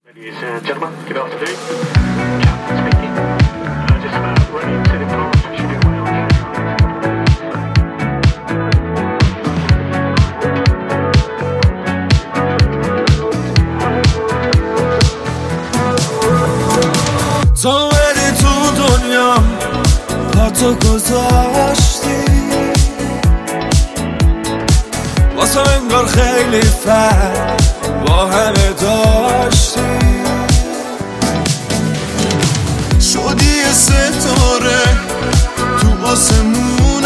Ladies and gentlemen, good afternoon. Captain speaking. Just about ready to depart. Should do well. تو بری تو دنیا با تو گذاشتی واسه انگار خیلی فرق با همه داشتی شدی یه ستاره تو آسمونم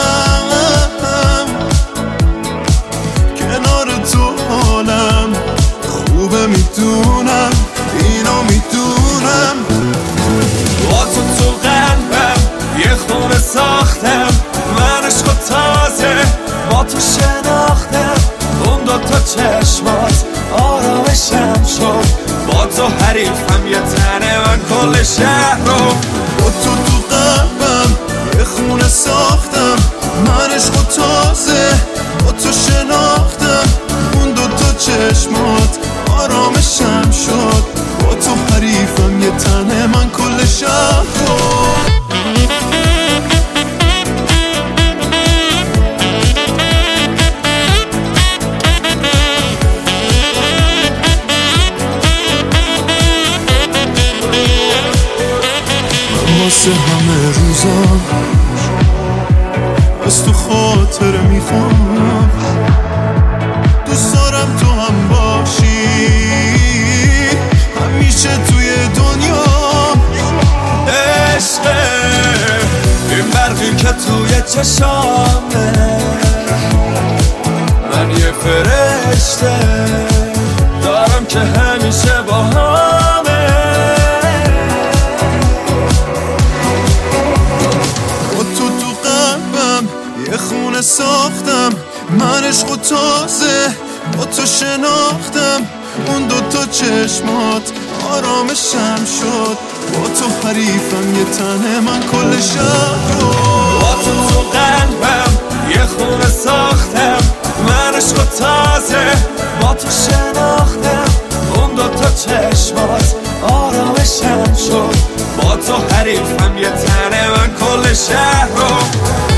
کنار تو حالم خوبه میدونم اینو میدونم با تو قلبم یه خونه ساختم من عشق و تازه با تو شناختم اون دوتا چشمات آرامشم شد با تو حریفم یه تنه من کل شهر رو با تو قلبم یه خونه ساختم من عشق و تازه با تو شناختم اون دوتا چشمات آرامشم شد با تو حریفم یه تنه من کل شهر رو واسه همه روزا از تو خاطر میخوام دوست دارم تو هم باشی همیشه توی دنیا عشقه این برقی که توی چشامه من یه فرشته دارم که همیشه با همه یه خونه ساختم من عشق و تازه با تو شناختم اون دوتا چشمات آرامشم شد با تو حریفم یه تنه من کل شهر رو با تو قلبم یه خونه ساختم من عشق و تازه با تو شناختم اون دوتا چشمات آرامشم شد با تو حریفم یه تنه من کل شهر رو